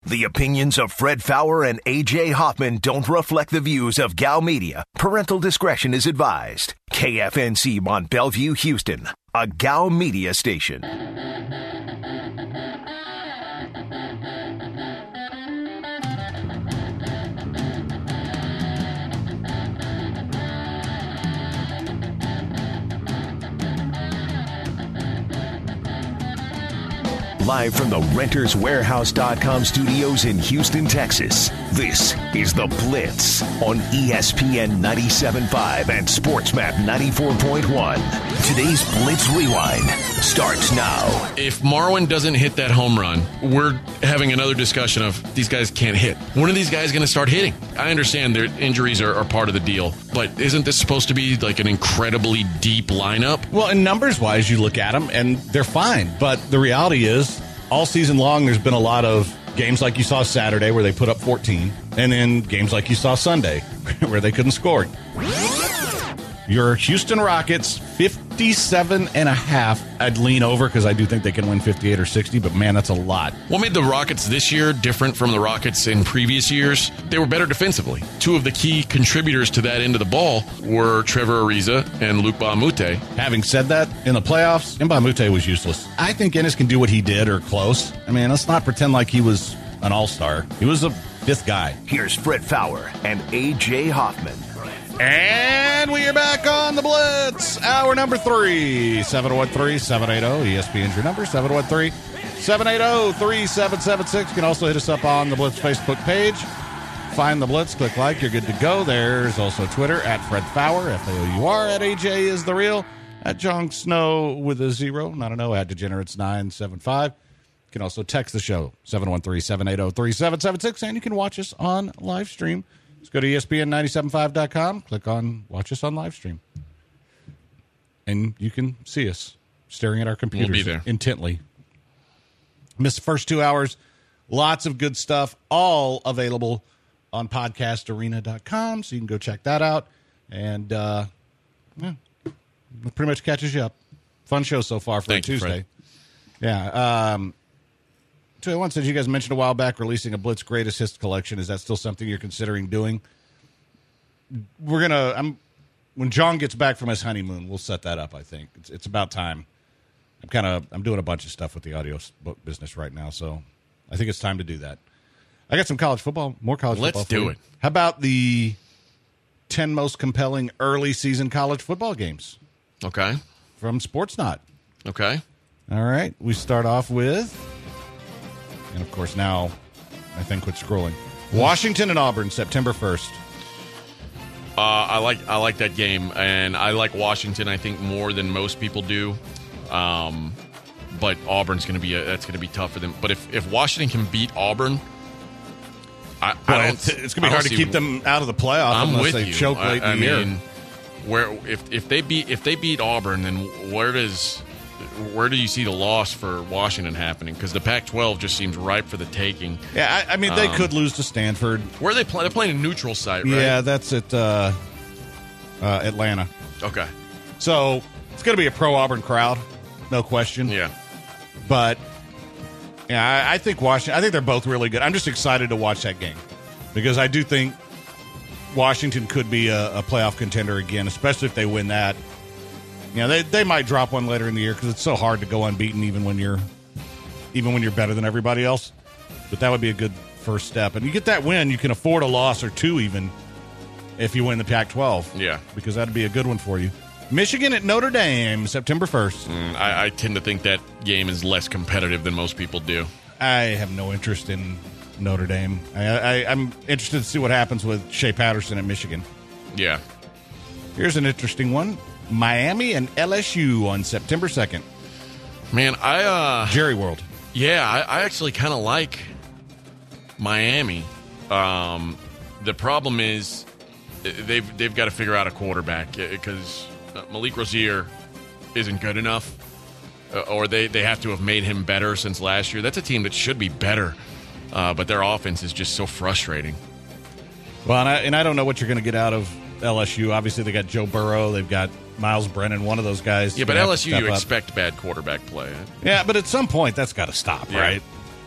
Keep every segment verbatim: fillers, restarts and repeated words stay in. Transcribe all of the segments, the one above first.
The opinions of Fred Fowler and A J Hoffman don't reflect the views of G A L Media. Parental discretion is advised. K F N C Mont Bellevue, Houston, a G A L Media station. Live from the Renters Warehouse dot com studios in Houston, Texas, this is The Blitz on E S P N ninety-seven point five and SportsMap ninety-four point one. Today's Blitz Rewind starts now. If Marwin doesn't hit that home run, we're having another discussion of these guys can't hit. When are these guys going to start hitting? I understand their injuries are, are part of the deal, but isn't this supposed to be like an incredibly deep lineup? Well, and numbers-wise, you look at them, and they're fine. But the reality is, all season long, there's been a lot of games like you saw Saturday where they put up fourteen, and then games like you saw Sunday where they couldn't score. Your Houston Rockets, fifty-seven and a half. I'd lean over because I do think they can win fifty-eight or sixty, but man, that's a lot. What made the Rockets this year different from the Rockets in previous years? They were better defensively. Two of the key contributors to that end of the ball were Trevor Ariza and Luc Mbah a Moute. Having said that, in the playoffs, Mbah a Moute was useless. I think Ennis can do what he did or close. I mean, let's not pretend like he was an all-star. He was a fifth guy. Here's Fred Fowler and A J Hoffman. And we are back on the Blitz. Hour number three. seven one three, seven eight zero. E S P N's your number. seven one three, seven eight zero, three seven seven six. You can also hit us up on the Blitz Facebook page. Find the Blitz. Click like. You're good to go. There's also Twitter at Fred Fowler. F A O U R. At A J is the real. At John Snow with a zero. Not a no. At Degenerates nine seven five. You can also text the show. seven one three, seven eight zero, three seven seven six. And you can watch us on live stream. Just go to E S P N nine seven five dot com, click on Watch Us on Live Stream. And you can see us staring at our computers we'll be there. intently. Missed the first two hours. Lots of good stuff, all available on podcast arena dot com, so you can go check that out. And uh, yeah, it pretty much catches you up. Fun show so far for Thank a Tuesday. You, yeah. Um, So I once said you guys mentioned a while back releasing a Blitz Greatest Hits collection. Is that still something you're considering doing? We're gonna. I'm when John gets back from his honeymoon, we'll set that up. I think it's it's about time. I'm kind of I'm doing a bunch of stuff with the audio book business right now, so I think it's time to do that. I got some college football, more college Let's football. do for it. you. How about the ten most compelling early season college football games Okay. from Sportsnot? Okay. All right, we start off with. And, of course, now my thing quit scrolling. Washington and Auburn, September first. Uh, I like I like that game, and I like Washington, I think, more than most people do. Um, but Auburn's going to be a, that's going to be tough for them. But if, if Washington can beat Auburn, I, Well, I it's, don't. it's going to be I hard don't to see- keep them out of the playoff I'm unless with they you. choke late I, I in the year. mean, where if if they beat if they beat Auburn, then where does where do you see the loss for Washington happening? Because the Pac twelve just seems ripe for the taking. Yeah, I, I mean, they Um, could lose to Stanford. Where are they play? They're playing a neutral site, right? Yeah, that's at uh, uh, Atlanta. Okay. So it's going to be a pro-Auburn crowd, no question. Yeah. But, yeah, I, I think Washington, I think they're both really good. I'm just excited to watch that game because I do think Washington could be a, a playoff contender again, especially if they win that. You know, they they might drop one later in the year because it's so hard to go unbeaten even when you're even when you're better than everybody else. But that would be a good first step. And you get that win, you can afford a loss or two even if you win the Pac twelve. Yeah. Because that'd be a good one for you. Michigan at Notre Dame, September first. Mm, I, I tend to think that game is less competitive than most people do. I have no interest in Notre Dame. I, I, I'm interested to see what happens with Shea Patterson at Michigan. Yeah. Here's an interesting one. Miami and L S U on September second. Man, I uh Jerry World. yeah, I, I actually kind of like Miami. Um, the problem is they've they've got to figure out a quarterback because Malik Rozier isn't good enough, uh, or they, they have to have made him better since last year. That's a team that should be better, uh, but their offense is just so frustrating. Well, and I, and I don't know what you're going to get out of L S U. Obviously, they got Joe Burrow. They've got Miles Brennan, one of those guys. Yeah, but gonna have L to S U, step you up. expect bad quarterback play. Yeah, but at some point, that's got to stop, Yeah. right?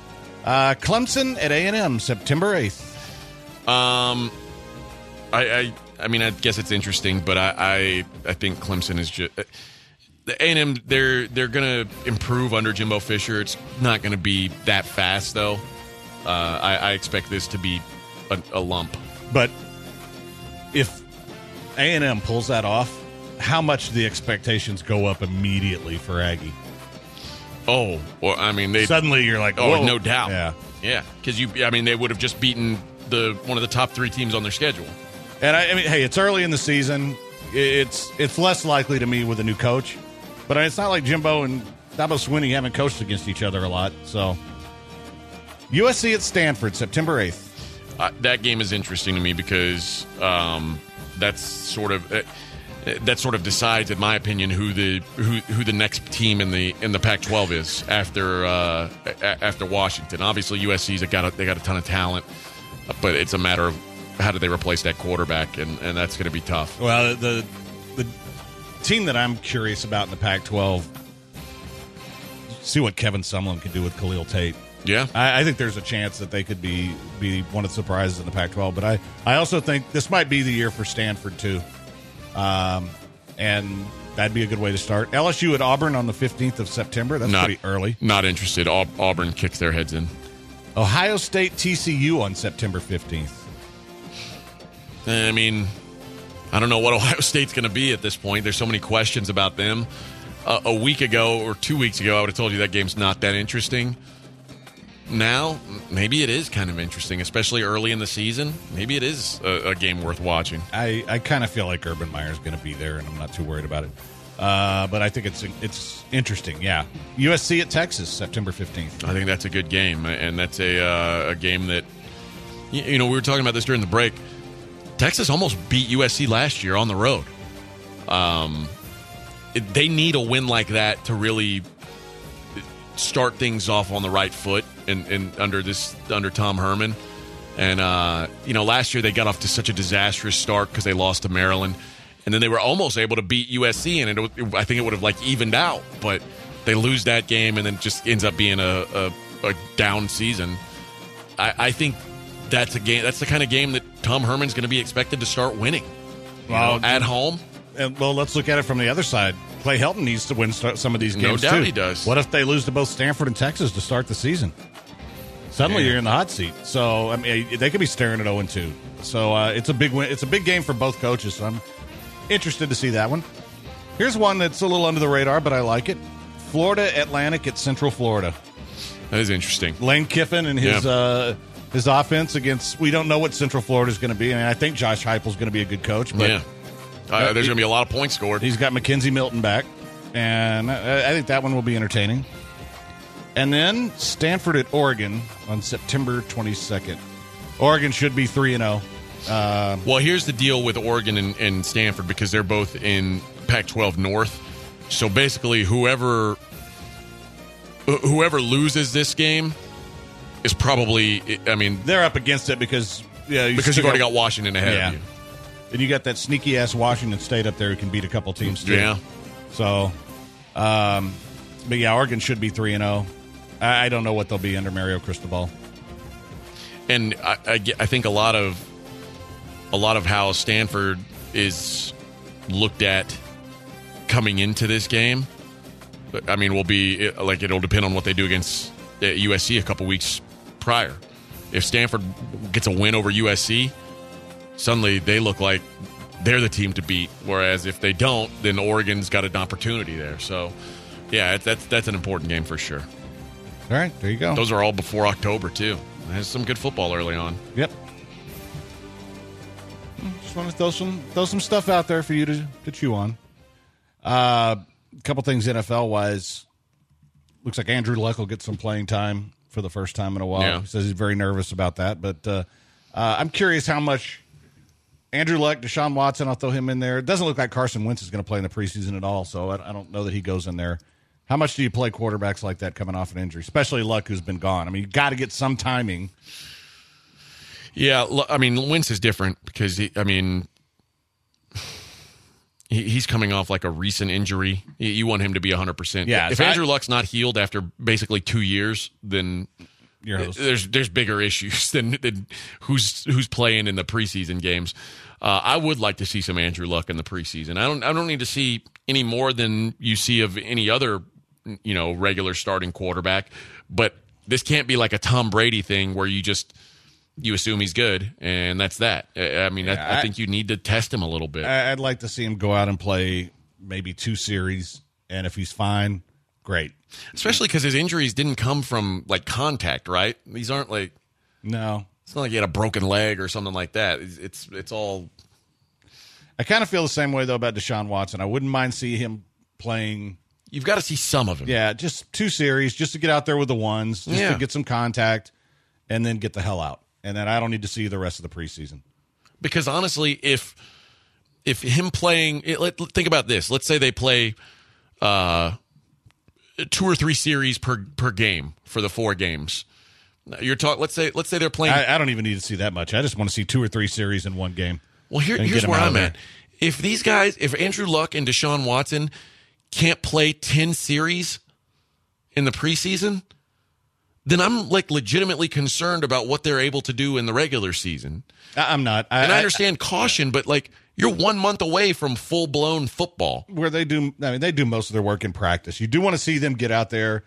Uh, Clemson at A and M, September eighth. Um, I, I, I mean, I guess it's interesting, but I, I, I think Clemson is just the A and M. They're they're going to improve under Jimbo Fisher. It's not going to be that fast, though. Uh, I, I expect this to be a, a lump. But if A and M pulls that off, how much do the expectations go up immediately for Aggie? Oh, well, I mean, they suddenly you're like, oh, whoa. no doubt, yeah, yeah, because you, I mean, they would have just beaten the one of the top three teams on their schedule. And I, I mean, hey, it's early in the season. It's it's less likely to me with a new coach, but it's not like Jimbo and Dabo Swinney haven't coached against each other a lot. So, U S C at Stanford, September eighth. Uh, that game is interesting to me because um, that's sort of. Uh, That sort of decides, in my opinion, who the who who the next team in the in the Pac twelve is after uh, a- after Washington. Obviously, U S C's got a, they got a ton of talent, but it's a matter of how do they replace that quarterback, and, and that's going to be tough. Well, the the team that I'm curious about in the Pac twelve, see what Kevin Sumlin can do with Khalil Tate. Yeah, I, I think there's a chance that they could be be one of the surprises in the Pac twelve. But I, I also think this might be the year for Stanford too. Um, and that'd be a good way to start. L S U at Auburn on the fifteenth of September. That's not, pretty early. Not interested. Aub- Auburn kicks their heads in. Ohio State T C U on September fifteenth. I mean, I don't know what Ohio State's going to be at this point. There's so many questions about them. Uh, a week ago or two weeks ago, I would have told you that game's not that interesting. Now, maybe it is kind of interesting, especially early in the season. Maybe it is a, a game worth watching. I, I kind of feel like Urban Meyer's going to be there, and I'm not too worried about it. Uh, but I think it's it's interesting, yeah. U S C at Texas, September fifteenth. I think that's a good game, and that's a uh, a game that, you know, we were talking about this during the break. Texas almost beat U S C last year on the road. Um, it, they need a win like that to really start things off on the right foot in, in under this under Tom Herman. And uh, you know, last year they got off to such a disastrous start because they lost to Maryland, and then they were almost able to beat U S C, and it, it, I think it would have like evened out, but they lose that game, and then it just ends up being a, a, a down season. I, I think that's a game. That's the kind of game that Tom Herman's going to be expected to start winning. You Well, know, at home. And, well, let's look at it from the other side. Clay Helton needs to win start some of these games, No doubt too. he does. What if they lose to both Stanford and Texas to start the season? Suddenly Yeah. you're in the hot seat. So, I mean, they could be staring at oh and two. So, uh, it's a big win. It's a big game for both coaches, so I'm interested to see that one. Here's one that's a little under the radar, but I like it. Florida Atlantic at Central Florida. That is interesting. Lane Kiffin and his Yeah. uh, his offense against, we don't know what Central Florida is going to be. And I think Josh Heupel's going to be a good coach, but yeah. Uh, there's going to be a lot of points scored. he's got Mackenzie Milton back, and I, I think that one will be entertaining. And then Stanford at Oregon on September twenty-second. Oregon should be three and oh. Uh, Well, here's the deal with Oregon and, and Stanford, because they're both in Pac twelve North. So basically, whoever whoever loses this game is probably, I mean, they're up against it because yeah, you because still you've already got Washington ahead Yeah. of you. And you got that sneaky ass Washington State up there who can beat a couple teams too. Yeah. So, um, but yeah, Oregon should be three and zero. I I don't know what they'll be under Mario Cristobal. And I, I, get- I think a lot of a lot of how Stanford is looked at coming into this game, I mean, will be like it'll depend on what they do against uh, U S C a couple weeks prior. If Stanford gets a win over U S C, suddenly they look like they're the team to beat. Whereas if they don't, then Oregon's got an opportunity there. So, yeah, that's that's an important game for sure. All right, there you go. Those are all before October too. There's some good football early on. Yep. Just want to throw some throw some stuff out there for you to, to chew on. Uh, a couple things N F L wise. Looks like Andrew Luck will get some playing time for the first time in a while. Yeah. He says he's very nervous about that, but uh, uh, I'm curious how much Andrew Luck, Deshaun Watson, I'll throw him in there. It doesn't look like Carson Wentz is going to play in the preseason at all, so I, I don't know that he goes in there. How much do you play quarterbacks like that coming off an injury, especially Luck, who's been gone? I mean, you got to get some timing. Yeah, lo- I mean, Wentz is different because, he, I mean, he, he's coming off like a recent injury. You- You want him to be one hundred percent. Yeah, If so I- Andrew Luck's not healed after basically two years, then your host. There's there's bigger issues than, than who's who's playing in the preseason games. Uh, I would like to see some Andrew Luck in the preseason. I don't I don't need to see any more than you see of any other, you know, regular starting quarterback. But this can't be like a Tom Brady thing where you just you assume he's good and that's that. I mean, yeah, I, I think you need to test him a little bit. I'd like to see him go out and play maybe two series, and if he's fine, great. Especially because his injuries didn't come from like contact, right? These aren't like no. It's not like he had a broken leg or something like that. It's it's, it's all. I kind of feel the same way though about Deshaun Watson. I wouldn't mind seeing him playing. You've got to see some of him. Yeah, just two series, just to get out there with the ones, just yeah. to get some contact, and then get the hell out. And then I don't need to see the rest of the preseason. Because honestly, if if him playing, it, let, think about this. Let's say they play. Uh, Two or three series per per game for the four games. You're talking. Let's say let's say they're playing. I, I don't even need to see that much. I just want to see two or three series in one game. Well, here, here's where I'm at. If these guys, if Andrew Luck and Deshaun Watson can't play ten series in the preseason, then I'm like legitimately concerned about what they're able to do in the regular season. I, I'm not. I, and I understand I, caution, but like. You're one month away from full-blown football. Where they do, I mean, they do most of their work in practice. You do want to see them get out there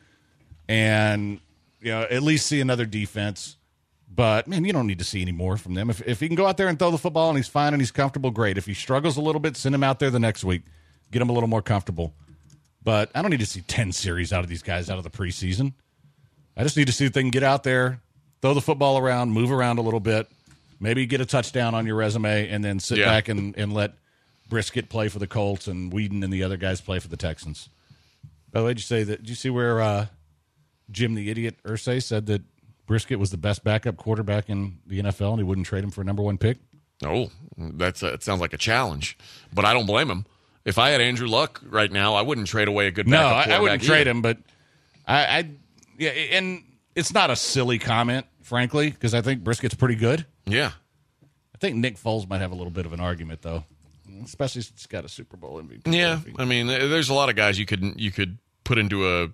and, you know, at least see another defense. But, man, you don't need to see any more from them. If if he can go out there and throw the football and he's fine and he's comfortable, great. If he struggles a little bit, send him out there the next week. Get him a little more comfortable. But I don't need to see ten series out of these guys out of the preseason. I just need to see if they can get out there, throw the football around, move around a little bit. Maybe get a touchdown on your resume and then sit yeah. back and, and let Brisket play for the Colts and Whedon and the other guys play for the Texans. By the way, did you say that? Did you see where uh, Jim the Idiot Irsay said that Brisket was the best backup quarterback in the N F L and he wouldn't trade him for a number one pick? Oh, that's a, it sounds like a challenge, but I don't blame him. If I had Andrew Luck right now, I wouldn't trade away a good backup no, quarterback. No, I wouldn't either. trade him, but I, I, yeah, and it's not a silly comment, frankly, because I think Brisket's pretty good. Yeah. I think Nick Foles might have a little bit of an argument, though, especially since he's got a Super Bowl M V P. Yeah, trophy. I mean, there's a lot of guys you could you could put into a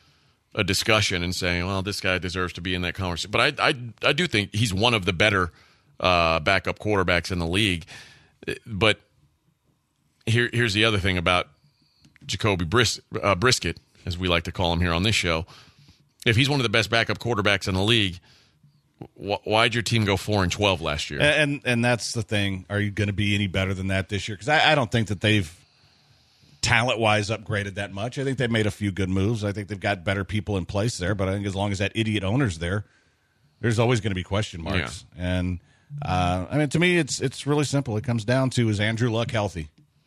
a discussion and say, well, this guy deserves to be in that conversation. But I I, I do think he's one of the better uh, backup quarterbacks in the league. But here here's the other thing about Jacoby Bris, uh, Brisket, as we like to call him here on this show. If he's one of the best backup quarterbacks in the league, why'd your team go four and twelve last year? And and that's the thing. Are you going to be any better than that this year? Because I, I don't think that they've talent wise upgraded that much. I think they've made a few good moves. I think they've got better people in place there. But I think as long as that idiot owner's there, there's always going to be question marks. Yeah. And uh, I mean, to me, it's it's really simple. It comes down to, is Andrew Luck healthy?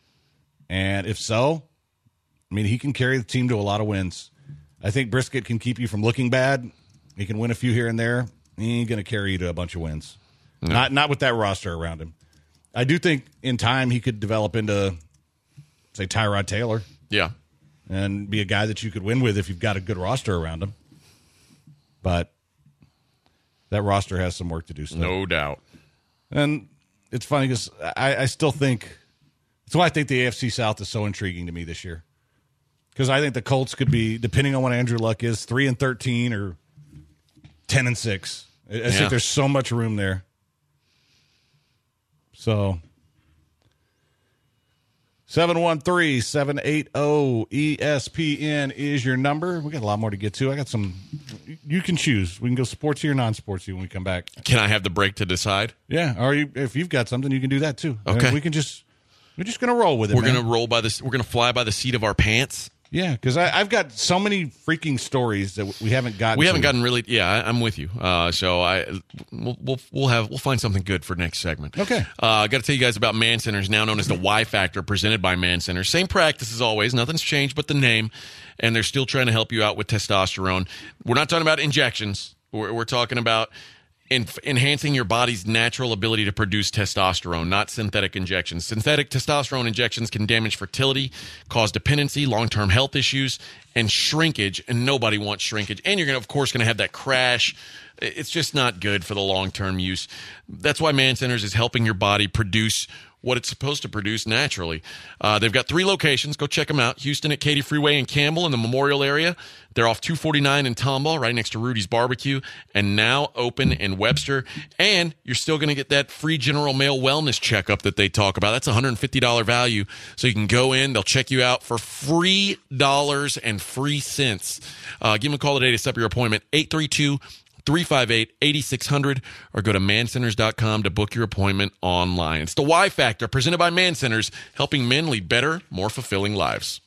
And if so, I mean, he can carry the team to a lot of wins. I think Brisket can keep you from looking bad. He can win a few here and there. He ain't going to carry you to a bunch of wins. No. Not not with that roster around him. I do think in time he could develop into, say, Tyrod Taylor. Yeah. And be a guy that you could win with if you've got a good roster around him. But that roster has some work to do still. No doubt. And it's funny because I, I still think, that's why I think the A F C South is so intriguing to me this year. Because I think the Colts could be, depending on what Andrew Luck is, three and thirteen or ten and six. I yeah. think there's so much room there. So, seven one three, seven eight zero, E S P N is your number. We got a lot more to get to. I got some, you can choose. We can go sportsy or non-sportsy when we come back. Can I have the break to decide? Yeah, or you, if you've got something, you can do that too. Okay. I mean, we can just, we're just going to roll with it, We're going to roll by the, we're going to fly by the seat of our pants. Yeah, because I've got so many freaking stories that we haven't gotten. We haven't to. gotten really. Yeah, I, I'm with you. Uh, so I we'll, we'll we'll have we'll find something good for next segment. Okay. Uh, I got to tell you guys about Man Centers, now known as the Y Factor, presented by Man Centers. Same practice as always. Nothing's changed but the name, and they're still trying to help you out with testosterone. We're not talking about injections. We're, we're talking about In, enhancing your body's natural ability to produce testosterone, not synthetic injections. Synthetic testosterone injections can damage fertility, cause dependency, long-term health issues, and shrinkage. And nobody wants shrinkage. And you're going to, of course, going to have that crash. It's just not good for the long-term use. That's why Man Centers is helping your body produce what it's supposed to produce naturally. Uh, they've got three locations. Go check them out. Houston at Katy Freeway and Campbell in the Memorial area. They're off two forty-nine in Tomball, right next to Rudy's Barbecue, and now open in Webster. And you're still going to get that free General Mail wellness checkup that they talk about. That's a one hundred fifty dollars value. So you can go in. They'll check you out for free dollars and free cents. Uh, give them a call today to set up your appointment, eight three two, three five eight, eight six zero zero, or go to man centers dot com to book your appointment online. It's the Y Factor, presented by Man Centers, helping men lead better, more fulfilling lives.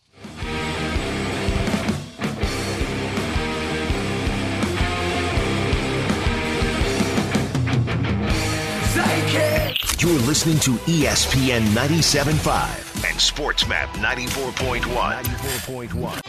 You're listening to E S P N ninety-seven point five and SportsMap ninety-four point one. ninety-four point one.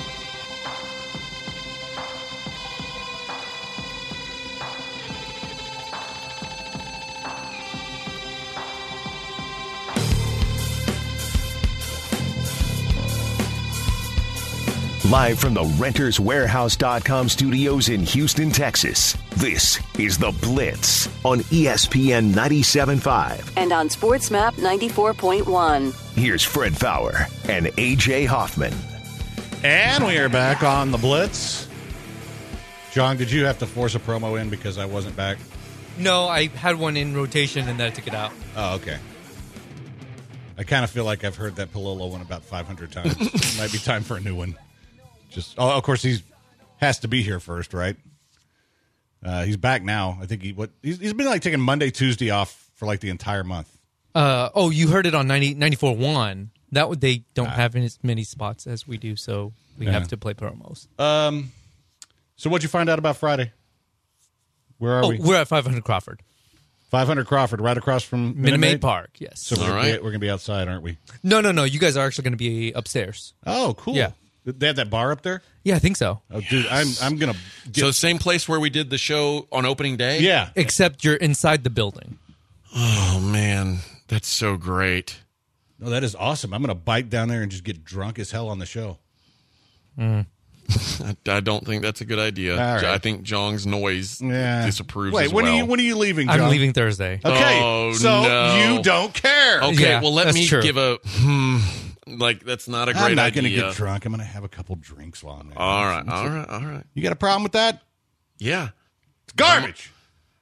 Live from the Renters Warehouse dot com studios in Houston, Texas, this is The Blitz on E S P N ninety-seven point five. And on SportsMap ninety-four point one. Here's Fred Fowler and A J Hoffman. And we are back on The Blitz. John, did you have to force a promo in because I wasn't back? No, I had one in rotation and then I took it out. Oh, okay. I kind of feel like I've heard that Palolo one about five hundred times. It might be time for a new one. Just, oh, of course, he's has to be here first, right? Uh, he's back now. I think he what he's, he's been like taking Monday, Tuesday off for like the entire month. Uh, oh, you heard it on ninety, ninety-four point one. That would they don't uh, have as many spots as we do, so we yeah. have to play promos. Um, so what'd you find out about Friday? Where are oh, we? We're at five hundred Crawford. five hundred Crawford, right across from Minute Maid Park. Yes. So we're, right. we're going to be outside, aren't we? No, no, no. You guys are actually going to be upstairs. Oh, cool. Yeah. They have that bar up there? Yeah, I think so. Oh, dude, I'm I'm gonna. Get... So same place where we did the show on opening day. Yeah, except you're inside the building. Oh man, that's so great. No, that is awesome. I'm gonna bike down there and just get drunk as hell on the show. Mm. I, I don't think that's a good idea. Right. I think Jong's noise yeah. disapproves. Wait, as when well. are you when are you leaving, Jong? I'm leaving Thursday. Okay, oh, so no. you don't care. Okay, yeah, well let me true. give a. Hmm, Like, that's not a great idea. I'm not going to get drunk. I'm going to have a couple drinks while I'm there. All right, all right, all right. You got a problem with that? Yeah. It's garbage.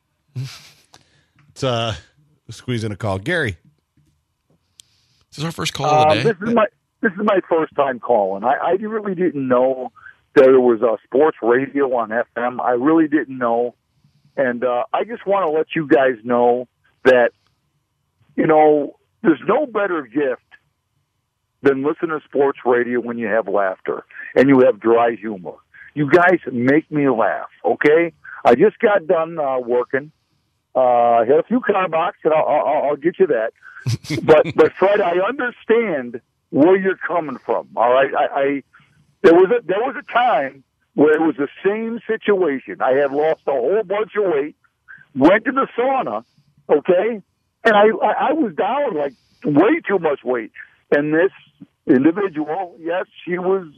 Let's uh, squeeze in a call. Gary. This is our first call of the uh, day. This is my this is my first time calling. I, I really didn't know that there was a sports radio on F M. I really didn't know. And uh, I just want to let you guys know that, you know, there's no better gift than listen to sports radio when you have laughter and you have dry humor. You guys make me laugh, okay? I just got done uh, working. Uh, had a few car box, and I'll, I'll, I'll get you that. but, but Fred, I understand where you're coming from, all right? I, I there was a there was a time where it was the same situation. I had lost a whole bunch of weight, went to the sauna, okay? And I, I, I was down, like, way too much weight. And this individual, yes, she was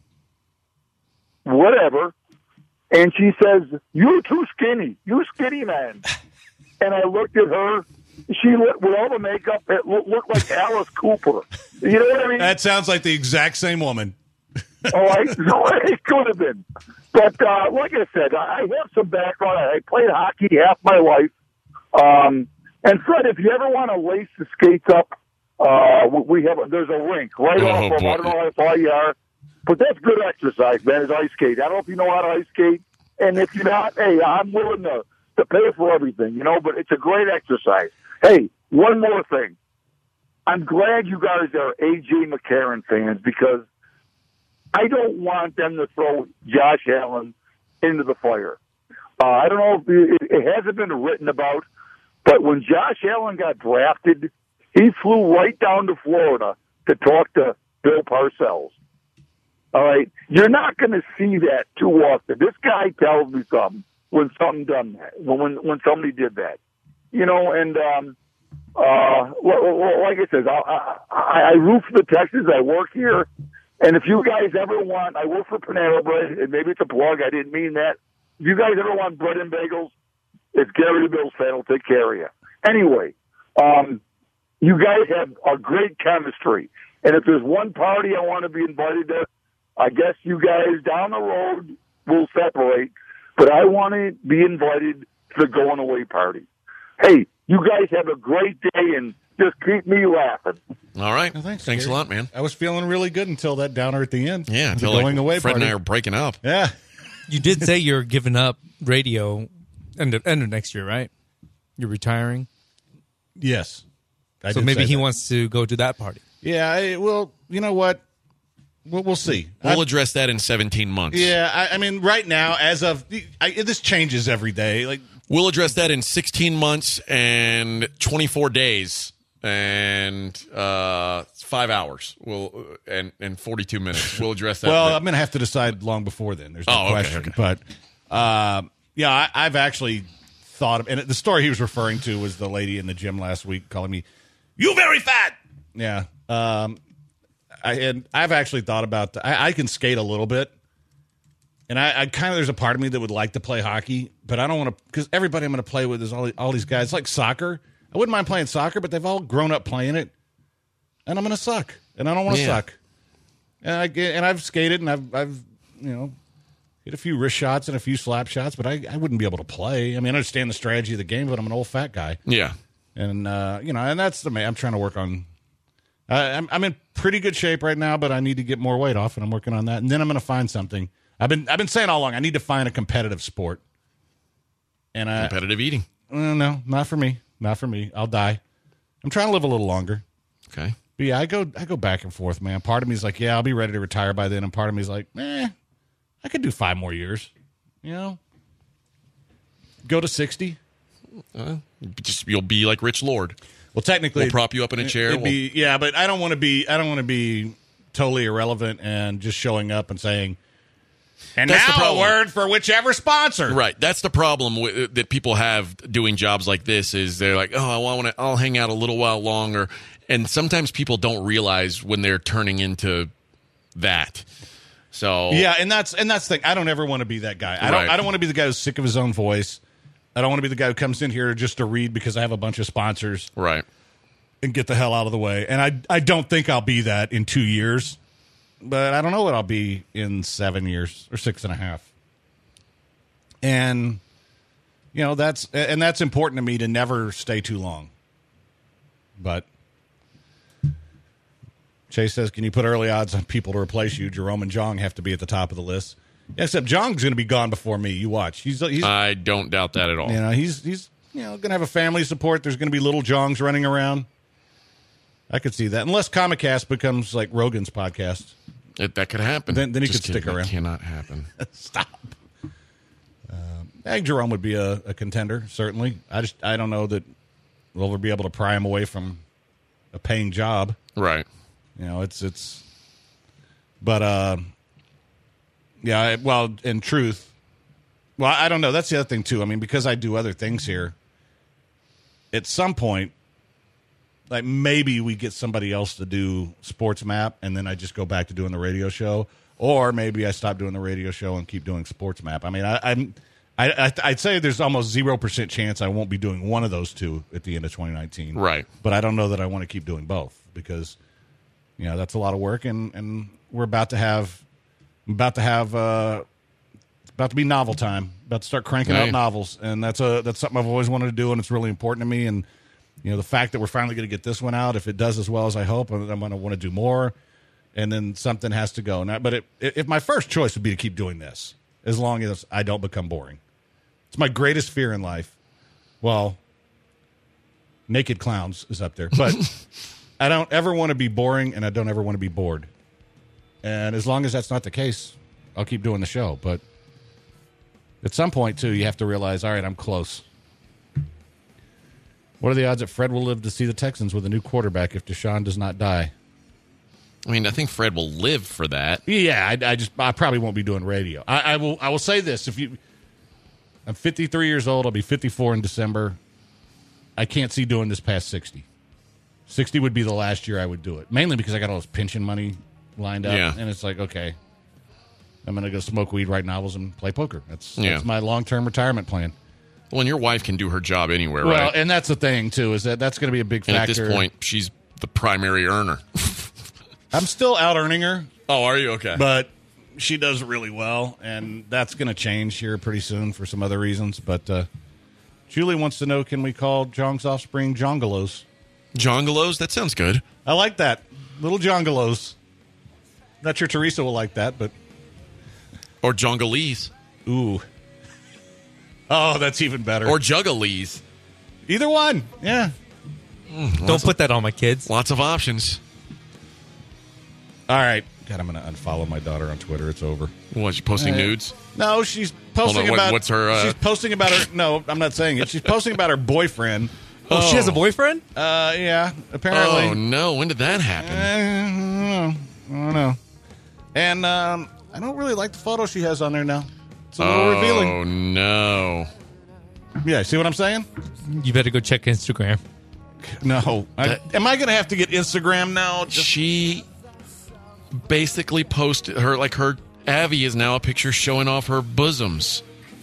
whatever, and she says, "You're too skinny. You skinny man." And I looked at her. She looked, with all the makeup, it looked like Alice Cooper. You know what I mean? That sounds like the exact same woman. Oh, I, no, it could have been. But uh, like I said, I have some background. I played hockey half my life. Um, and Fred, if you ever want to lace the skates up, Uh, we have a, there's a rink right oh, off from, I don't know how far you are, but that's good exercise, man, is ice skate. I don't know if you know how to ice skate, and if you're not, hey, I'm willing to, to pay for everything, you know, but it's a great exercise. Hey, one more thing. I'm glad you guys are A J McCarron fans because I don't want them to throw Josh Allen into the fire. Uh, I don't know if it, it hasn't been written about, but when Josh Allen got drafted, he flew right down to Florida to talk to Bill Parcells. All right? You're not going to see that too often. This guy tells me something when something done that, when when somebody did that. You know, and um, uh, like I said, I, I, I root for the Texans. I work here. And if you guys ever want, I work for Panera Bread, and maybe it's a plug. I didn't mean that. If you guys ever want bread and bagels, it's Gary the Bills fan will take care of you. Anyway, um, you guys have a great chemistry. And if there's one party I want to be invited to, I guess you guys down the road will separate, but I want to be invited to the going away party. Hey, you guys have a great day and just keep me laughing. All right. Well, thanks, thanks Gary. a lot, man. I was feeling really good until that downer at the end. Yeah, the until going like away Fred party. and I are breaking up. Yeah. You did say you're giving up radio end of, end of next year, right? You're retiring. Yes. I So did maybe say he that. wants to go to that party. Yeah, I, well, you know what? We'll, we'll see. We'll I- address that in seventeen months. yeah, I, I mean, right now, as of I, this changes every day. Like, We'll address that in sixteen months and twenty-four days and uh, five hours. We'll and and forty-two minutes. We'll address that. well, then. I'm going to have to decide long before then. There's no Oh, okay, question. okay. But uh, yeah, I, I've actually thought of, and the story he was referring to was the lady in the gym last week calling me, "You very fat." Yeah. Um, I and I've actually thought about that. I, I can skate a little bit. And I, I kind of, there's a part of me that would like to play hockey, but I don't want to, because everybody I'm going to play with is all, all these guys. It's like soccer. I wouldn't mind playing soccer, but they've all grown up playing it, and I'm going to suck, and I don't want to Yeah. suck. And I get- and I've skated, and I've I've you know hit a few wrist shots and a few slap shots, but I, I wouldn't be able to play. I mean, I understand the strategy of the game, but I'm an old fat guy, yeah. and uh, you know, and that's the main. I'm trying to work on. I I'm I'm in pretty good shape right now, but I need to get more weight off, and I'm working on that. And then I'm going to find something. I've been I've been saying all along I need to find a competitive sport. And I Competitive eating. uh, no, not for me. Not for me. I'll die. I'm trying to live a little longer. Okay. But yeah, I go I go back and forth, man. Part of me is like, yeah, I'll be ready to retire by then, and part of me is like, eh, I could do five more years. You know? Go to sixty. Uh, just you'll be like Rich Lord. Well, technically We'll prop you up in a chair. It'd be, yeah, but I don't want to be I don't want to be totally irrelevant and just showing up and saying, and That's the now a problem. word for whichever sponsor. Right. That's the problem with, that people have doing jobs like this is they're like, oh, I want to, I'll hang out a little while longer. And sometimes people don't realize when they're turning into that. So Yeah, and that's and that's the thing. I don't ever want to be that guy. I don't Right. I don't want to be the guy who's sick of his own voice. I don't want to be the guy who comes in here just to read because I have a bunch of sponsors right. and get the hell out of the way. And I I don't think I'll be that in two years. But I don't know what I'll be in seven years or six and a half. And you know, that's and that's important to me to never stay too long. But Chase says, can you put early odds on people to replace you? Jerome and Jong have to be at the top of the list. Yeah, except Jong's going to be gone before me. You watch. He's he's I don't doubt that at all. you know he's he's you know going to have a family support. There's going to be little Jongs running around. I could see that, unless Comicast becomes like Rogan's podcast. It, that could happen. Then- then he Just could stick kidding. That around. cannot happen. Stop. Um, I think Jerome would be a, a contender, certainly. I just I don't know that we'll ever be able to pry him away from a paying job. Right. You know, it's it's. But uh, yeah. I, well, in truth, well, I don't know. That's the other thing too. I mean, because I do other things here. At some point, like maybe we get somebody else to do Sports Map, and then I just go back to doing the radio show, or maybe I stop doing the radio show and keep doing Sports Map. I mean, I, I'm. I, I, I'd say there's almost zero percent chance I won't be doing one of those two at the end of twenty nineteen. Right. But I don't know that I want to keep doing both because, you know, that's a lot of work, and, and we're about to have, about to have, uh, it's about to be novel time. About to start cranking Right. out novels, and that's a that's something I've always wanted to do, and it's really important to me. And you know, the fact that we're finally going to get this one out, if it does as well as I hope, I'm going to want to do more. And then something has to go. Now, but it, if my first choice would be to keep doing this, as long as I don't become boring. It's my greatest fear in life. Well, naked clowns is up there. But I don't ever want to be boring, and I don't ever want to be bored. And as long as that's not the case, I'll keep doing the show. But at some point, too, you have to realize, all right, I'm close. What are the odds that Fred will live to see the Texans with a new quarterback if Deshaun does not die? I mean, I think Fred will live for that. Yeah, I, I just I probably won't be doing radio. I, I will I will say this: if you, I'm fifty-three years old. I'll be fifty-four in December. I can't see doing this past sixty. sixty would be the last year I would do it, mainly because I got all this pension money lined up, Yeah. and it's like, okay, I'm going to go smoke weed, write novels, and play poker. That's Yeah. that's my long term retirement plan. Well, and your wife can do her job anywhere, Well, right? and that's the thing, too, is that that's going to be a big And factor. at this point, she's the primary earner. I'm still out earning her, Oh, are you? Okay. but she does really well, and that's going to change here pretty soon for some other reasons. But uh, Julie wants to know, can we call Jong's offspring Jongalos? Jongalos? That sounds good. I like that. Little Jongalos. Not sure Teresa will like that, but... Or Jongalese. Ooh. Oh, that's even better. Or Juggalese. Either one. Yeah. Don't put that on my kids. Lots of options. All right. God, I'm going to unfollow my daughter on Twitter. It's over. What, she posting Uh, nudes? No, she's posting Hold on, what- about... what's her, uh, She's posting about her... No, I'm not saying it. She's posting about her boyfriend. Oh, she has a boyfriend? Uh, yeah, apparently. Oh, no. When did that happen? Uh, I don't know. I don't know. And um, I don't really like the photo she has on there now. It's a little Oh, revealing. no. Yeah, see what I'm saying? You better go check Instagram. No. I, That- am I going to have to get Instagram now? Just, She basically posted her, like her, Abby is now a picture showing off her bosoms.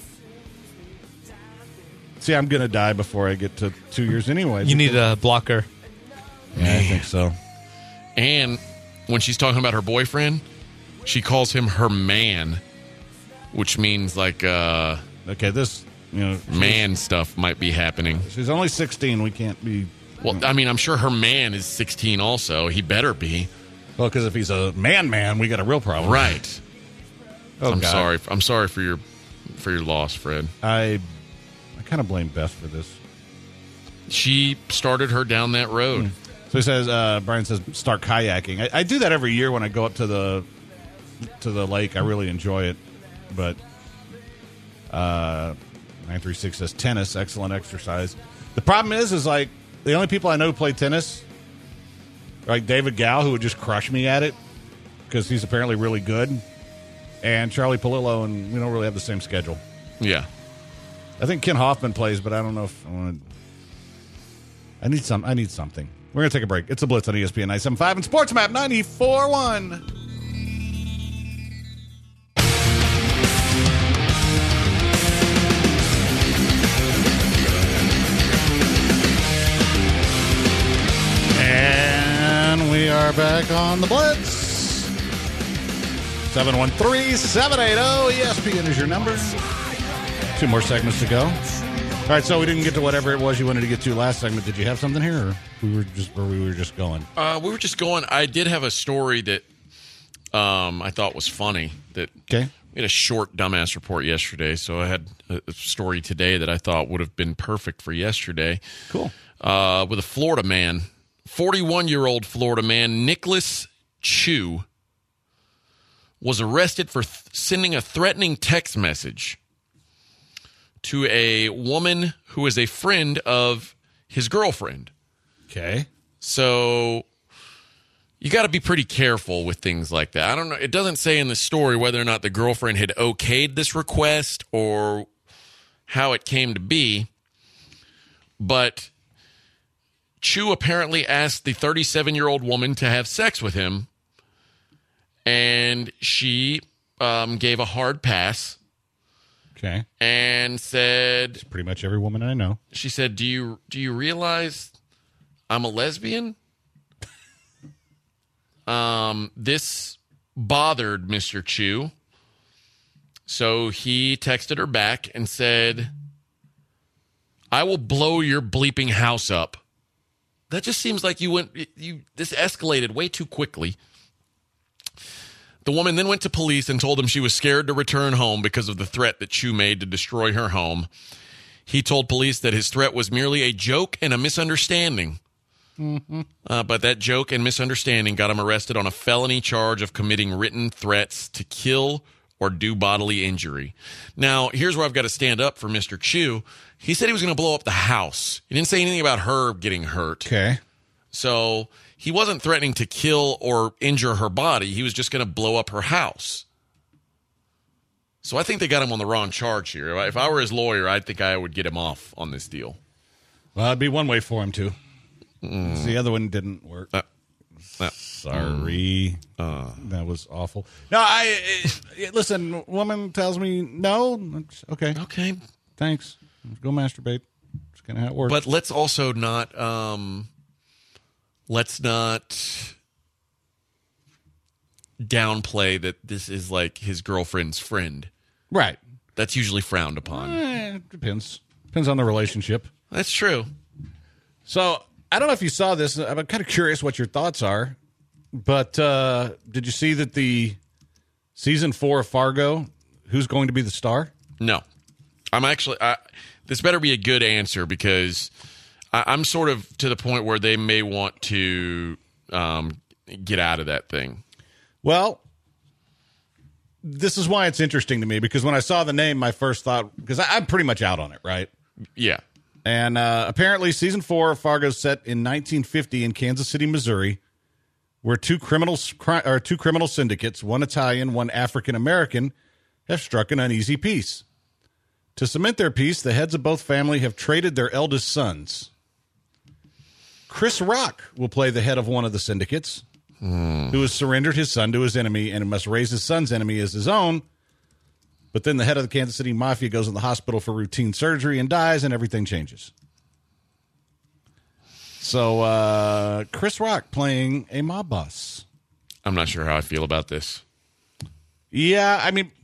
see, I'm going to die before I get to two years anyway. You need a blocker. Yeah, I think so. And when she's talking about her boyfriend, she calls him her man, which means like uh, Okay, this, you know. she's- man stuff might be happening. She's only sixteen. We can't be. Well, I mean, I'm sure her man is sixteen also. He better be. Well, because if he's a man man, we got a real problem. Right. Oh, I'm God. sorry. I'm sorry for your for your loss, Fred. I, I kind of blame Beth for this. She started her down that road. So he says, uh, Brian says, start kayaking. I, I do that every year when I go up to the to the lake. I really enjoy it. But uh, nine three six says tennis, excellent exercise. The problem is, is like the only people I know who play tennis, are like David Gow, who would just crush me at it because he's apparently really good, and Charlie Palillo, and we don't really have the same schedule. Yeah. I think Ken Hoffman plays, but I don't know if I want to. I need some. I need something. We're going to take a break. It's the Blitz on E S P N nine seven five and Sports Map ninety-four point one. And we are back on the Blitz. seven one three, seven eight zero E S P N is your number. Two more segments to go. All right, so we didn't get to whatever it was you wanted to get to last segment. Did you have something here, or we were just, or we were just going? Uh, we were just going. I did have a story that um, I thought was funny. That Okay. we had a short dumbass report yesterday, so I had a, a story today that I thought would have been perfect for yesterday. Cool. Uh, with a Florida man, forty-one-year-old Florida man, Nicholas Chu, was arrested for th- sending a threatening text message to a woman who is a friend of his girlfriend. Okay. So you got to be pretty careful with things like that. I don't know. It doesn't say in the story whether or not the girlfriend had okayed this request or how it came to be. But Chu apparently asked the thirty-seven-year-old woman to have sex with him, and she um, gave a hard pass Okay. and said, Pretty much every woman I know. she said, do you do you realize I'm a lesbian? um, this bothered Mister Chu. So he texted her back and said, I will blow your bleeping house up. That just seems like you went, you this escalated way too quickly. The woman then went to police and told them she was scared to return home because of the threat that Chu made to destroy her home. He told police that his threat was merely a joke and a misunderstanding. Mm-hmm. Uh, but that joke and misunderstanding got him arrested on a felony charge of committing written threats to kill or do bodily injury. Now, here's where I've got to stand up for Mister Chu. He said he was going to blow up the house. He didn't say anything about her getting hurt. Okay. So he wasn't threatening to kill or injure her body. He was just going to blow up her house. So I think they got him on the wrong charge here. If I were his lawyer, I think I would get him off on this deal. Well, it'd be one way for him to. Mm. The other one didn't work. Uh, uh, Sorry. Uh, that was awful. No, I, I listen, woman tells me no. Okay. Okay. Thanks. Go masturbate. That's kind of how it works. But let's also not, um, let's not downplay that this is like his girlfriend's friend. Right. That's usually frowned upon. Eh, depends. Depends on the relationship. That's true. So, I don't know if you saw this. I'm kind of curious what your thoughts are. But uh, did you see that the season four of Fargo, who's going to be the star? No. I'm actually, I, this better be a good answer because I, I'm sort of to the point where they may want to um, get out of that thing. Well, this is why it's interesting to me because when I saw the name, my first thought, because I'm pretty much out on it, right? Yeah. And uh, apparently season four of Fargo is set in nineteen fifty in Kansas City, Missouri, where two criminal, or two criminal syndicates, one Italian, one African-American, have struck an uneasy peace. To cement their peace, the heads of both families have traded their eldest sons. Chris Rock will play the head of one of the syndicates, mm. who has surrendered his son to his enemy and must raise his son's enemy as his own. But then the head of the Kansas City Mafia goes in the hospital for routine surgery and dies, and everything changes. So, uh, Chris Rock playing a mob boss. I'm not sure how I feel about this. Yeah, I mean,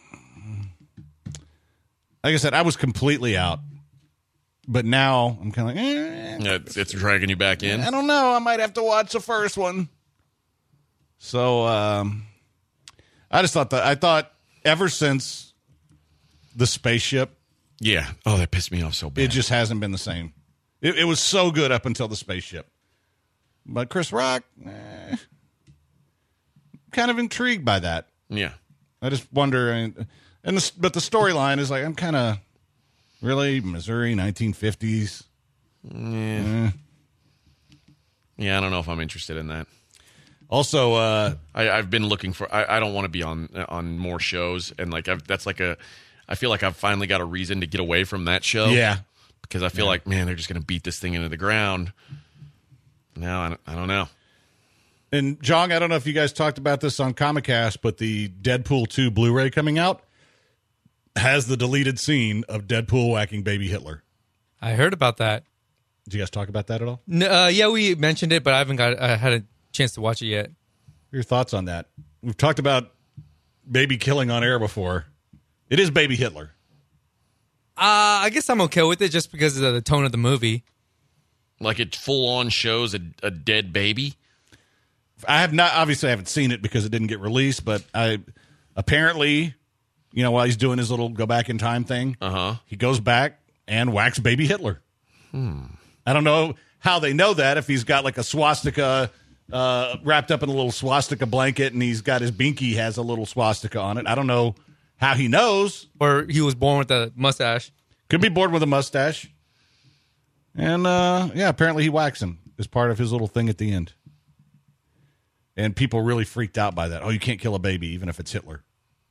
like I said, I was completely out. But now I'm kind of like, eh. Yeah, it's, it's dragging you back in. I don't know. I might have to watch the first one. So, um, I just thought that, I thought ever since the spaceship. Yeah. Oh, that pissed me off so bad. It just hasn't been the same. It, it was so good up until the spaceship. But Chris Rock, eh, kind of intrigued by that. Yeah. I just wonder, and, and the, but the storyline is like, I'm kind of, really, Missouri, nineteen fifties? Yeah. Eh. Yeah, I don't know if I'm interested in that. Also, uh, I, I've been looking for, I, I don't want to be on on more shows, and like I've, that's like a, I feel like I've finally got a reason to get away from that show. Yeah. Because I feel yeah. like, man, they're just going to beat this thing into the ground. No, I don't, I don't know. And, Jong, I don't know if you guys talked about this on Comicast, but the Deadpool two Blu-ray coming out has the deleted scene of Deadpool whacking baby Hitler. I heard about that. Did you guys talk about that at all? No, uh, yeah, we mentioned it, but I haven't got I had a chance to watch it yet. Your thoughts on that? We've talked about baby killing on air before. It is baby Hitler. Uh, I guess I'm okay with it just because of the tone of the movie. Like it full on shows a, a dead baby? I have not, obviously I haven't seen it because it didn't get released, but I apparently, you know, while he's doing his little go back in time thing, uh-huh. he goes back and whacks baby Hitler. Hmm. I don't know how they know that, if he's got like a swastika uh, wrapped up in a little swastika blanket and he's got his binky has a little swastika on it. I don't know how he knows. Or he was born with a mustache. Could be born with a mustache. And, uh, yeah, apparently he whacks him as part of his little thing at the end. And people really freaked out by that. Oh, you can't kill a baby, even if it's Hitler.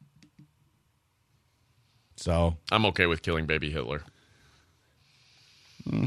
So I'm okay with killing baby Hitler. Hmm.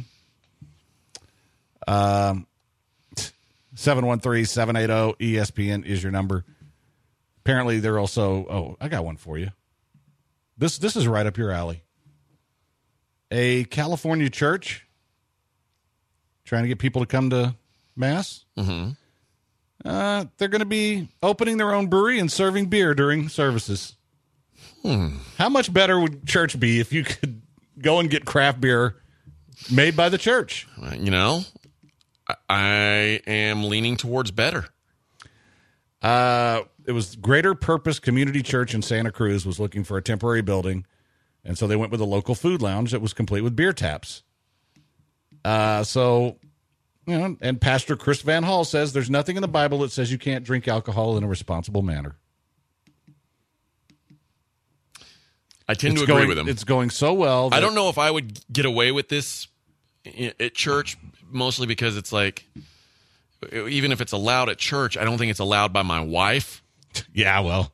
Um, seven one three, seven eight zero, E S P N is your number. Apparently, they're also... Oh, I got one for you. This this is right up your alley. A California church trying to get people to come to Mass. Mm-hmm. Uh, they're going to be opening their own brewery and serving beer during services. Hmm. How much better would church be if you could go and get craft beer made by the church? Uh, you know, I, I am leaning towards better. Uh, it was Greater Purpose Community Church in Santa Cruz was looking for a temporary building, and so they went with a local food lounge that was complete with beer taps. Uh, so... You know, and Pastor Chris Van Hall says there's nothing in the Bible that says you can't drink alcohol in a responsible manner. I tend it's to agree going, with him. It's going so well. That, I don't know if I would get away with this at church, mostly because it's like, even if it's allowed at church, I don't think it's allowed by my wife. Yeah, well.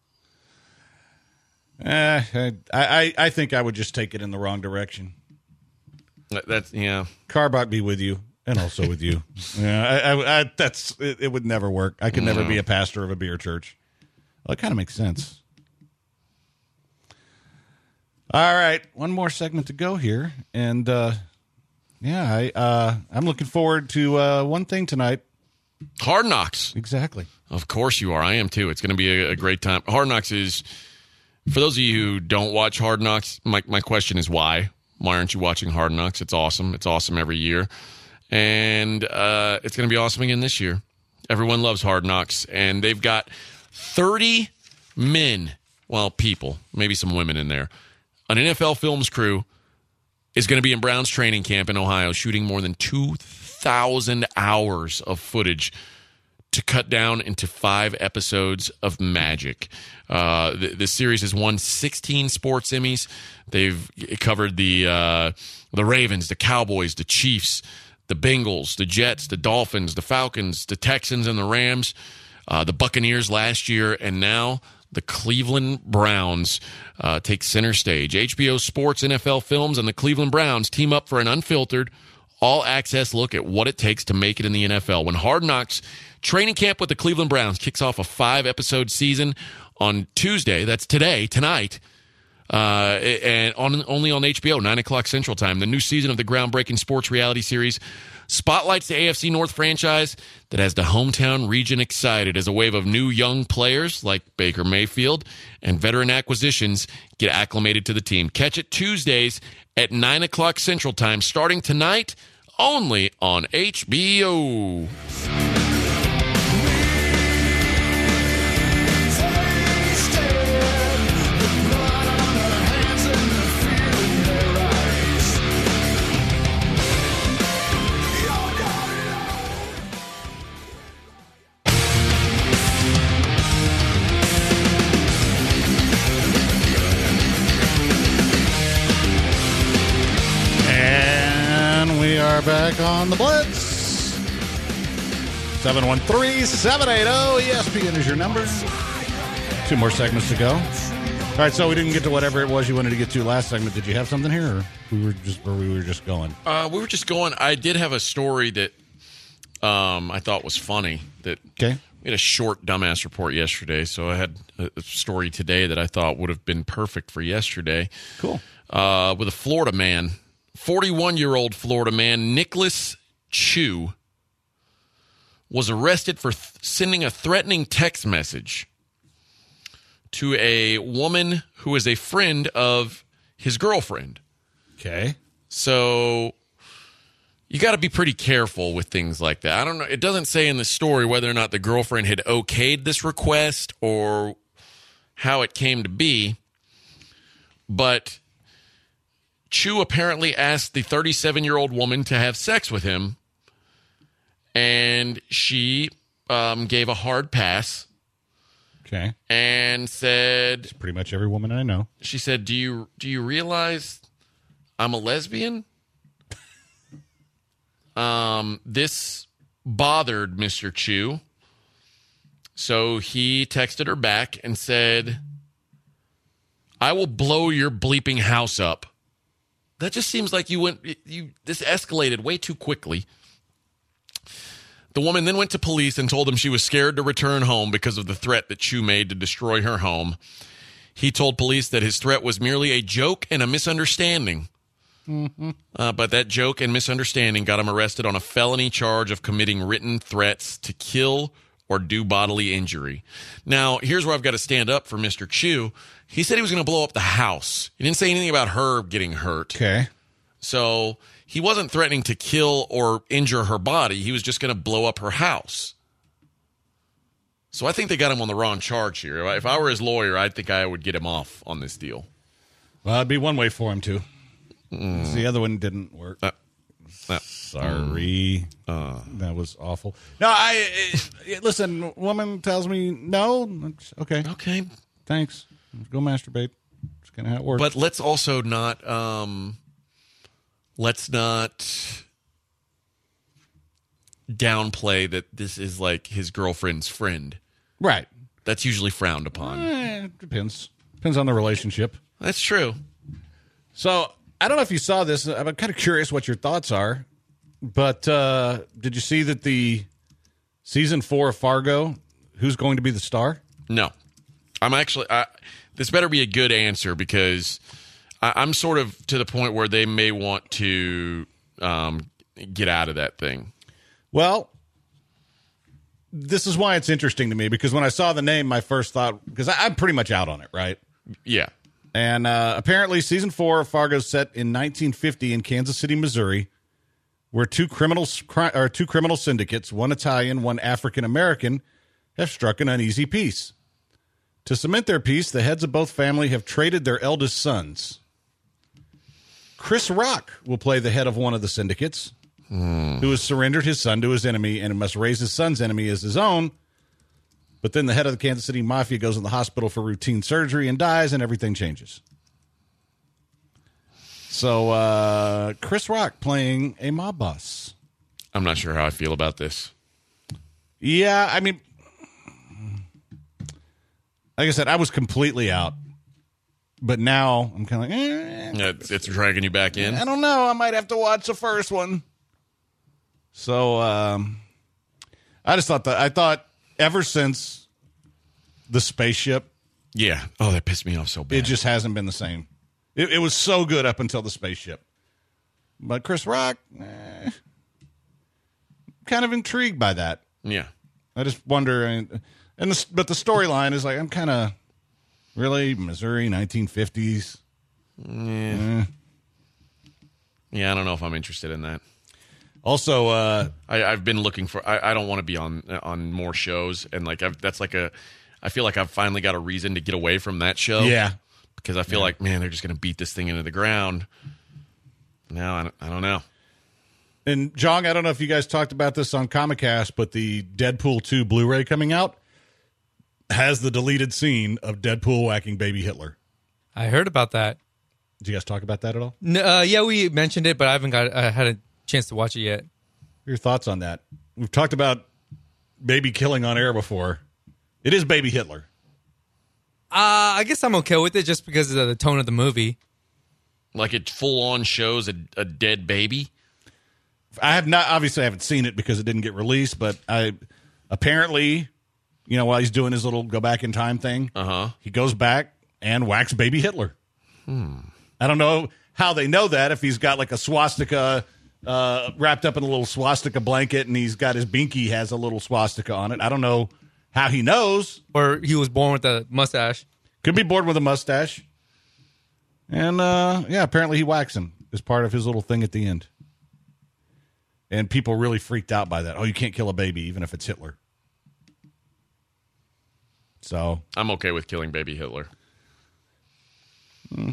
Eh, I, I, I think I would just take it in the wrong direction. That's, yeah. Carbach be with you. And also with you. Yeah, I, I, I, that's it, it would never work. I could no. never be a pastor of a beer church. Well, it kind of makes sense. All right, one more segment to go here, and uh, yeah, I uh, I'm looking forward to uh, one thing tonight. Hard Knocks. Exactly. Of course you are. I am too. It's going to be a, a great time. Hard Knocks is, for those of you who don't watch Hard Knocks, my my question is why? Why aren't you watching Hard Knocks? It's awesome. It's awesome every year, and uh, it's going to be awesome again this year. Everyone loves Hard Knocks, and they've got thirty men, well, people, maybe some women in there. An N F L Films crew is going to be in Browns training camp in Ohio, shooting more than two thousand hours of footage to cut down into five episodes of magic. Uh, the, the series has won sixteen sports Emmys. They've covered the uh, the Ravens, the Cowboys, the Chiefs, the Bengals, the Jets, the Dolphins, the Falcons, the Texans, and the Rams, uh, the Buccaneers last year, and now the Cleveland Browns uh, take center stage. H B O Sports, N F L Films, and the Cleveland Browns team up for an unfiltered, all-access look at what it takes to make it in the N F L. When Hard Knocks training camp with the Cleveland Browns kicks off a five-episode season on Tuesday, that's today, tonight, uh, and on, only on H B O, nine o'clock Central Time. The new season of the groundbreaking sports reality series spotlights the A F C North franchise that has the hometown region excited as a wave of new young players like Baker Mayfield and veteran acquisitions get acclimated to the team. Catch it Tuesdays at nine o'clock Central Time, starting tonight only on H B O. Back on the Blitz. seven one three, seven eight zero E S P N is your number. Two more segments to go. All right, so we didn't get to whatever it was you wanted to get to last segment. Did you have something here, or we were just, or we were just going? Uh, we were just going. I did have a story that um, I thought was funny. That okay. We had a short dumbass report yesterday, so I had a story today that I thought would have been perfect for yesterday. Cool. Uh, with a Florida man. forty-one-year-old Florida man, Nicholas Chu, was arrested for th- sending a threatening text message to a woman who is a friend of his girlfriend. Okay. So you got to be pretty careful with things like that. I don't know. It doesn't say in the story whether or not the girlfriend had okayed this request or how it came to be, but Chu apparently asked the thirty-seven-year-old woman to have sex with him, and she um, gave a hard pass. Okay. And said... It's pretty much every woman I know. She said, do you do you realize I'm a lesbian? um, this bothered Mister Chu, so he texted her back and said, I will blow your bleeping house up. That just seems like you went, you this escalated way too quickly. The woman then went to police and told them she was scared to return home because of the threat that Chu made to destroy her home. He told police that his threat was merely a joke and a misunderstanding. Mm-hmm. Uh, but that joke and misunderstanding got him arrested on a felony charge of committing written threats to kill or do bodily injury. Now, here's where I've got to stand up for Mister Chu. He said he was going to blow up the house. He didn't say anything about her getting hurt. Okay. So he wasn't threatening to kill or injure her body. He was just going to blow up her house. So I think they got him on the wrong charge here. If I were his lawyer, I think I would get him off on this deal. Well, it'd be one way for him to. Mm. The other one didn't work. Uh, uh, Sorry. Uh, that was awful. No, I uh, listen, woman tells me no. Okay. Okay. Thanks. Go masturbate. It's kind of how it works. But let's also not, um, let's not downplay that this is like his girlfriend's friend. Right. That's usually frowned upon. Eh, it depends. Depends on the relationship. That's true. So I don't know if you saw this. I'm kind of curious what your thoughts are. But uh, did you see that the season four of Fargo, who's going to be the star? No. I'm actually... I, this better be a good answer because I, I'm sort of to the point where they may want to um, get out of that thing. Well, this is why it's interesting to me, because when I saw the name, my first thought, because I'm pretty much out on it, right? Yeah. And uh, apparently season four of Fargo is set in nineteen fifty in Kansas City, Missouri, where two criminal, or two criminal syndicates, one Italian, one African-American, have struck an uneasy peace. To cement their peace, the heads of both families have traded their eldest sons. Chris Rock will play the head of one of the syndicates, mm. who has surrendered his son to his enemy and must raise his son's enemy as his own. But then the head of the Kansas City Mafia goes in the hospital for routine surgery and dies, and everything changes. So, uh, Chris Rock playing a mob boss. I'm not sure how I feel about this. Yeah, I mean, like I said, I was completely out. But now I'm kind of like, eh. Yeah, it's, it's dragging you back in. I don't know. I might have to watch the first one. So, um, I just thought that, I thought ever since the spaceship. Yeah. Oh, that pissed me off so bad. It just hasn't been the same. It, it was so good up until the spaceship. But Chris Rock, eh, kind of intrigued by that. Yeah. I just wonder, and, and the, but the storyline is like, I'm kind of, really? Missouri, nineteen fifties? Yeah. Eh. Yeah, I don't know if I'm interested in that. Also, uh, I, I've been looking for, I, I don't want to be on on more shows, and like I've, that's like a, I feel like I've finally got a reason to get away from that show. Yeah. Because I feel yeah. like, man, they're just going to beat this thing into the ground. No, I don't, I don't know. And, Jong, I don't know if you guys talked about this on Comicast, but the Deadpool two Blu-ray coming out has the deleted scene of Deadpool whacking baby Hitler. I heard about that. Did you guys talk about that at all? No, uh, yeah, we mentioned it, but I haven't got I had a chance to watch it yet. Your thoughts on that? We've talked about baby killing on air before. It is baby Hitler. Uh, I guess I'm okay with it just because of the tone of the movie. Like it full on shows a, a dead baby? I have not, obviously I haven't seen it because it didn't get released, but I apparently, you know, while he's doing his little go back in time thing, uh-huh. he goes back and whacks baby Hitler. Hmm. I don't know how they know that, if he's got like a swastika uh, wrapped up in a little swastika blanket and he's got his binky has a little swastika on it. I don't know how he knows. Or he was born with a mustache. Could be born with a mustache. And, uh, yeah, apparently he whacks him as part of his little thing at the end. And people really freaked out by that. Oh, you can't kill a baby, even if it's Hitler. So I'm okay with killing baby Hitler. Hmm.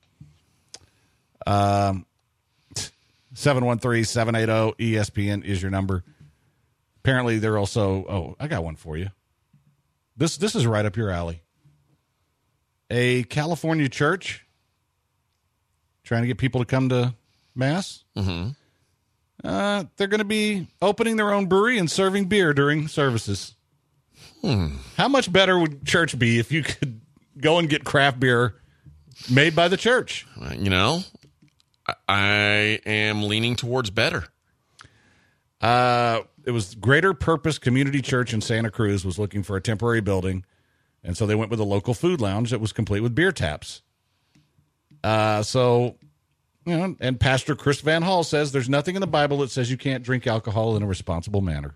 Um, seven one three, seven eight zero, E S P N is your number. Apparently, they're also... Oh, I got one for you. This this is right up your alley. A California church trying to get people to come to Mass. Mm-hmm. Uh, they're going to be opening their own brewery and serving beer during services. Hmm. How much better would church be if you could go and get craft beer made by the church? Uh, you know, I, I am leaning towards better. Uh, it was Greater Purpose Community Church in Santa Cruz was looking for a temporary building, and so they went with a local food lounge that was complete with beer taps. Uh, so... You know, and Pastor Chris Van Hall says there's nothing in the Bible that says you can't drink alcohol in a responsible manner.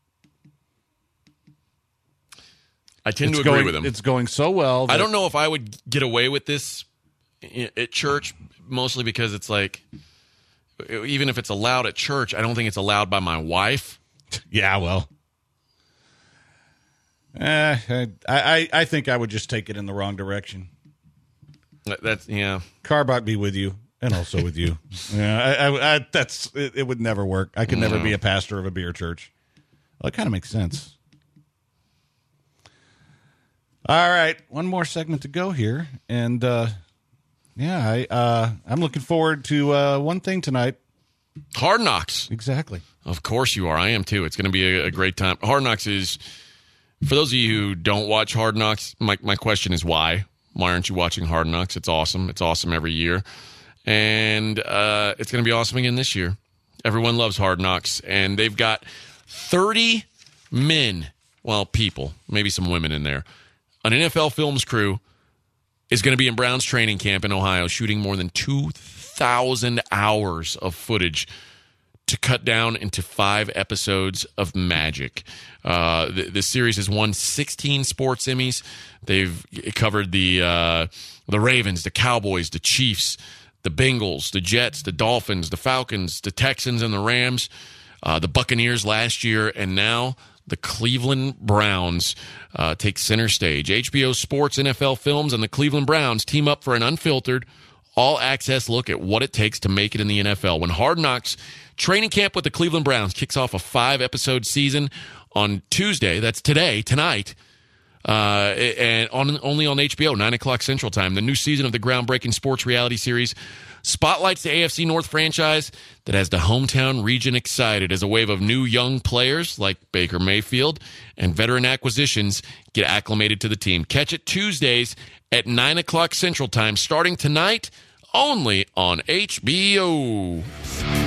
I tend it's to agree going, with him. It's going so well. That, I don't know if I would get away with this at church, mostly because it's like, even if it's allowed at church, I don't think it's allowed by my wife. Yeah, well. Eh, I, I, I think I would just take it in the wrong direction. That's, yeah. Carbach be with you. And also with you. Yeah, I, I, I, that's it, it would never work. I could no. never be a pastor of a beer church. Well, it kind of makes sense. All right, one more segment to go here, and uh, yeah, I uh, I'm looking forward to uh, one thing tonight. Hard Knocks. Exactly. Of course you are. I am too. It's going to be a, a great time. Hard Knocks is, for those of you who don't watch Hard Knocks, my my question is why? Why aren't you watching Hard Knocks? It's awesome. It's awesome every year. And uh, it's going to be awesome again this year. Everyone loves Hard Knocks. And they've got thirty men, well, people, maybe some women in there, an N F L Films crew is going to be in Browns training camp in Ohio, shooting more than two thousand hours of footage to cut down into five episodes of magic. Uh, the, the series has won sixteen sports Emmys. They've covered the uh, the Ravens, the Cowboys, the Chiefs, the Bengals, the Jets, the Dolphins, the Falcons, the Texans, and the Rams, uh, the Buccaneers last year, and now the Cleveland Browns uh, take center stage. H B O Sports, N F L Films, and the Cleveland Browns team up for an unfiltered, all-access look at what it takes to make it in the N F L. When Hard Knocks training camp with the Cleveland Browns kicks off a five-episode season on Tuesday, that's today, tonight, uh, and on only on H B O, nine o'clock Central Time. The new season of the groundbreaking sports reality series spotlights the A F C North franchise that has the hometown region excited as a wave of new young players like Baker Mayfield and veteran acquisitions get acclimated to the team. Catch it Tuesdays at nine o'clock Central Time, starting tonight only on H B O.